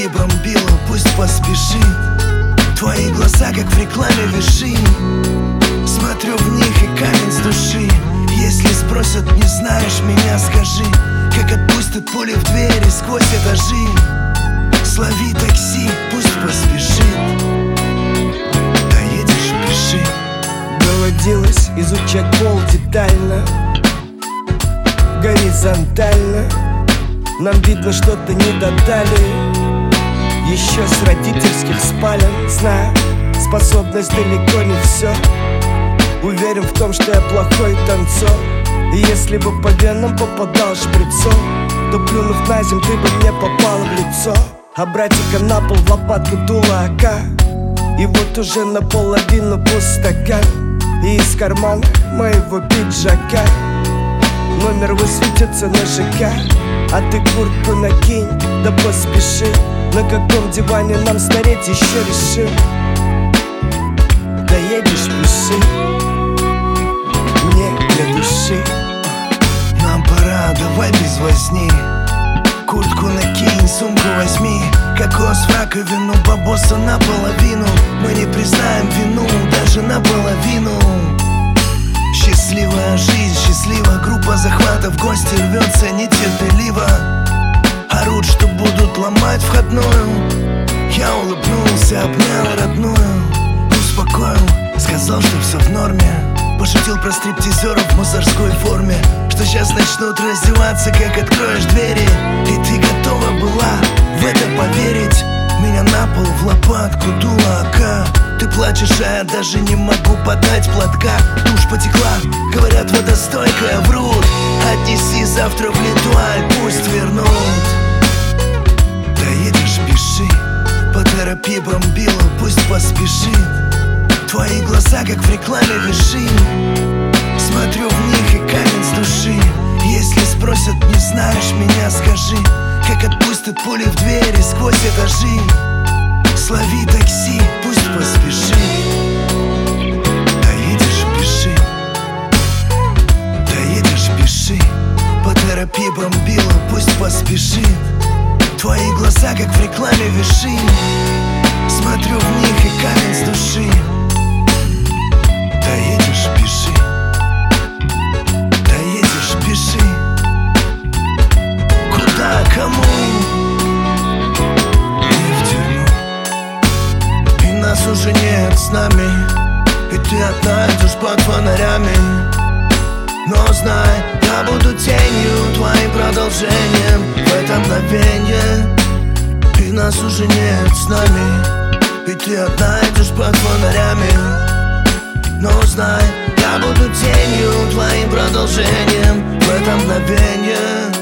терапии бомбила, пусть поспешит. Твои глаза, как в рекламе виши. Смотрю в них и камень с души. Если спросят, не знаешь меня, скажи, как отпустят пули в двери сквозь этажи. Слови такси, пусть поспешит. Доедешь, пиши. Доводилось изучать пол детально, горизонтально. Нам видно, что-то не додали еще с родительских спален. Знаю, способность далеко не все. Уверен в том, что я плохой танцор. И если бы по венам попадал шприцом, то плюнув на землю, ты бы мне попал в лицо. А братика на пол в лопатку дула АК. И вот уже наполовину пустока. И из кармана моего пиджака номер высветится на ЖК. А ты куртку накинь, да поспеши. На каком диване нам стареть еще решим. Доедешь, пиши. Не для души. Нам пора, давай без возни. Куртку накинь, сумку возьми. Кокос в раковину, бабоса наполовину. Мы не признаем вину, даже наполовину. Счастливая жизнь, счастлива. Группа захвата в гости рвется нетерпеливо. Орут, что будут ломать входную. Я улыбнулся, обнял родную. Успокоил, сказал, что все в норме. Пошутил про стриптизеров в мусорской форме, что сейчас начнут раздеваться, как откроешь двери. И ты готова была в это поверить. Меня на пол в лопатку дула АК. Ты плачешь, а я даже не могу подать платка. Тушь потекла, говорят, водостойкая, врут. Отнеси завтра в Литуаль, пусть вернут. Доедешь, пиши. По терапии бомбила, пусть поспешит. Твои глаза, как в рекламе виши. Смотрю в них и камень с души. Если спросят, не знаешь меня, скажи, как отпустят пули в двери сквозь этажи. Слови такси, пусть поспешит. Доедешь, пиши. Доедешь, пиши. По терапии бомбила, пусть поспешит. Твои глаза, как в рекламе виши. Смотрю в них и камень с души. Доедешь, пиши. Доедешь, пиши. Куда, кому? Не в тюрьму. И нас уже нет с нами. И ты одна идешь под фонарями. Но знай, я буду тенью, твоим продолжением в это мгновенье. И нас уже нет с нами. И ты одна идешь под фонарями. Но знай, я буду тенью, твоим продолжением в это мгновенье.